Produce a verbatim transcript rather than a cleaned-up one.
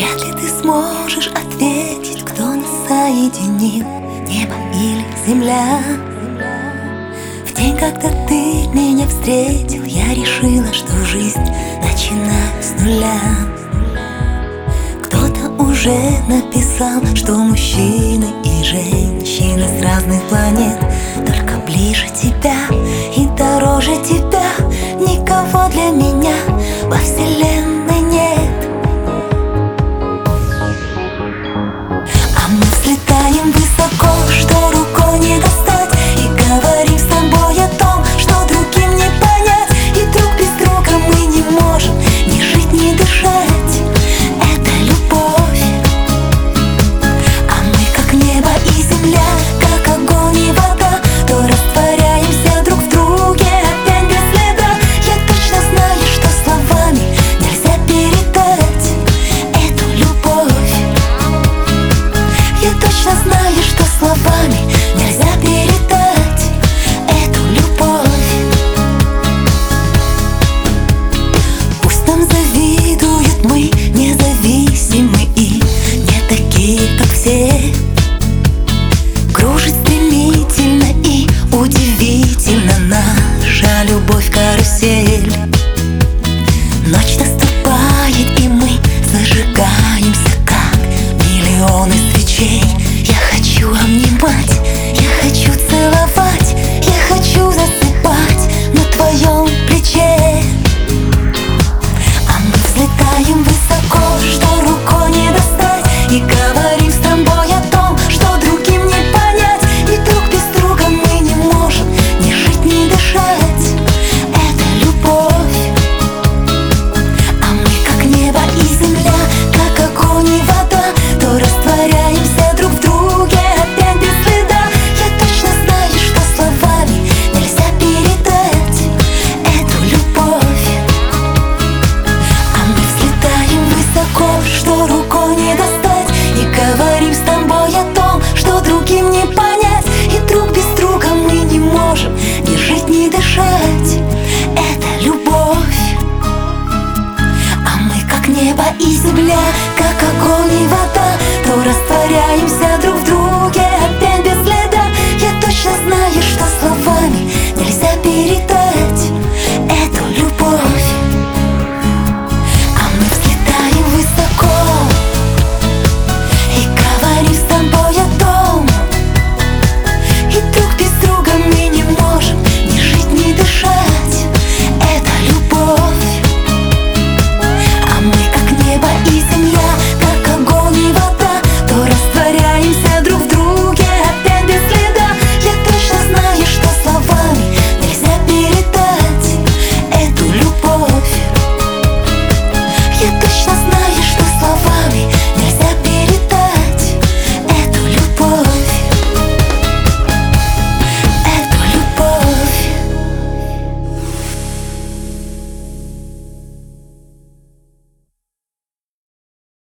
Вряд ли ты сможешь ответить, кто нас соединил, небо или земля. В день, когда ты меня встретил, я решила, что жизнь начинаю с нуля. Кто-то уже написал, что мужчины и женщины с разных планет. Только ближе тебя и дороже тебя никого для меня во вселенной нет.